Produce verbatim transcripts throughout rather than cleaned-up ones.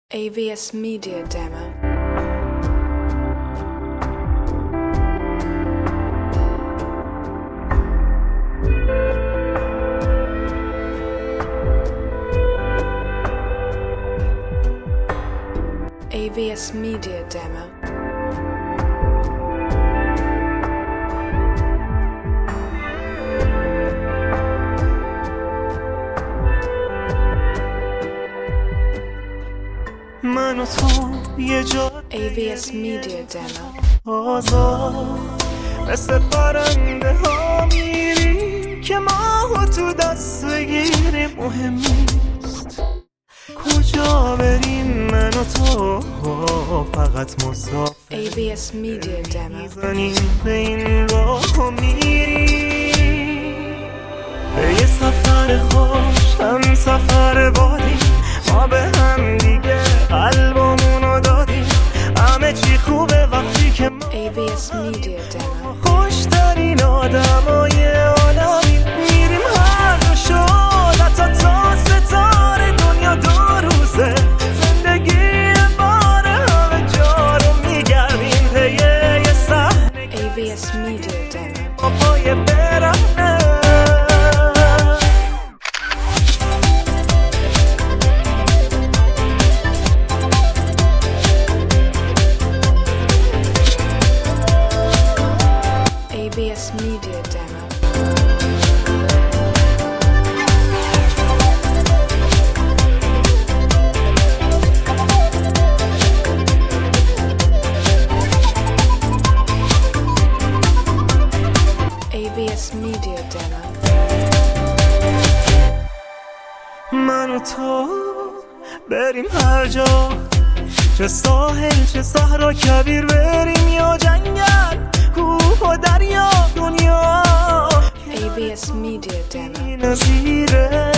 A V S Media Demo. A V S Media Demo. من و تو یه جا A V S Media Demo. آزاد مثل پرنده ها میریم که ما تو دست بگیریم. مهم نیست کجا بریم، من و تو فقط مسافر A V S Media Demo. میزنیم به این راه میریم به یه سفر خوش، هم سفر بادیم. ما به هم دیگه قلبمونو دادیم. همه چی خوبه وقتی که ما A V S Media Demo. خوشترین آدمای عالمی میریم هر دو شد تا ستاره. دنیا دو روزه، زندگی باره، همه جا رو میگردیم پی یه صحنه. A V S Media Demo. با پای برهنه A V S Media Demo. A V S Media Demo. من و تو بریم هر جا، چه ساحل چه صحرا کبیر، بریم یا جنگل، کوه و دریا، دنیا A V S Media Demo. نظیره.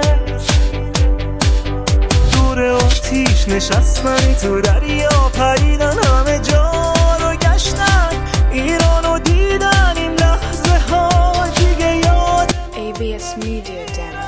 دور آتیش نشستن تو دریا، پریدن همه جا رو گشتن، ایران رو دیدن. این لحظه ها دیگه یاد A V S Media Demo.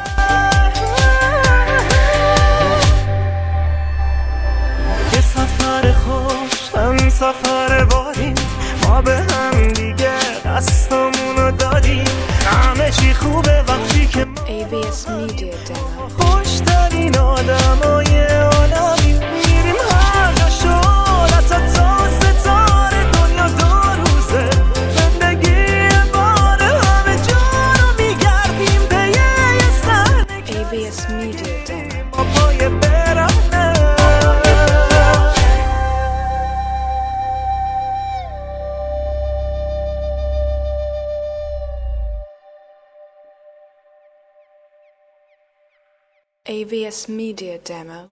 یه سفر خوش، هم سفر بادیم. ما به هم دیگه دستامونو دادیم. همه چی خوبه وقتی که ما A V S Media Demo. خوشترین آدمای عالمی میریم هر جا شد تا ستاره. دنیا دو روزه، زندگی باره، همه جا رو میگردیم به یه صحنه. A V S Media Demo. با پای برهنه A V S Media Demo.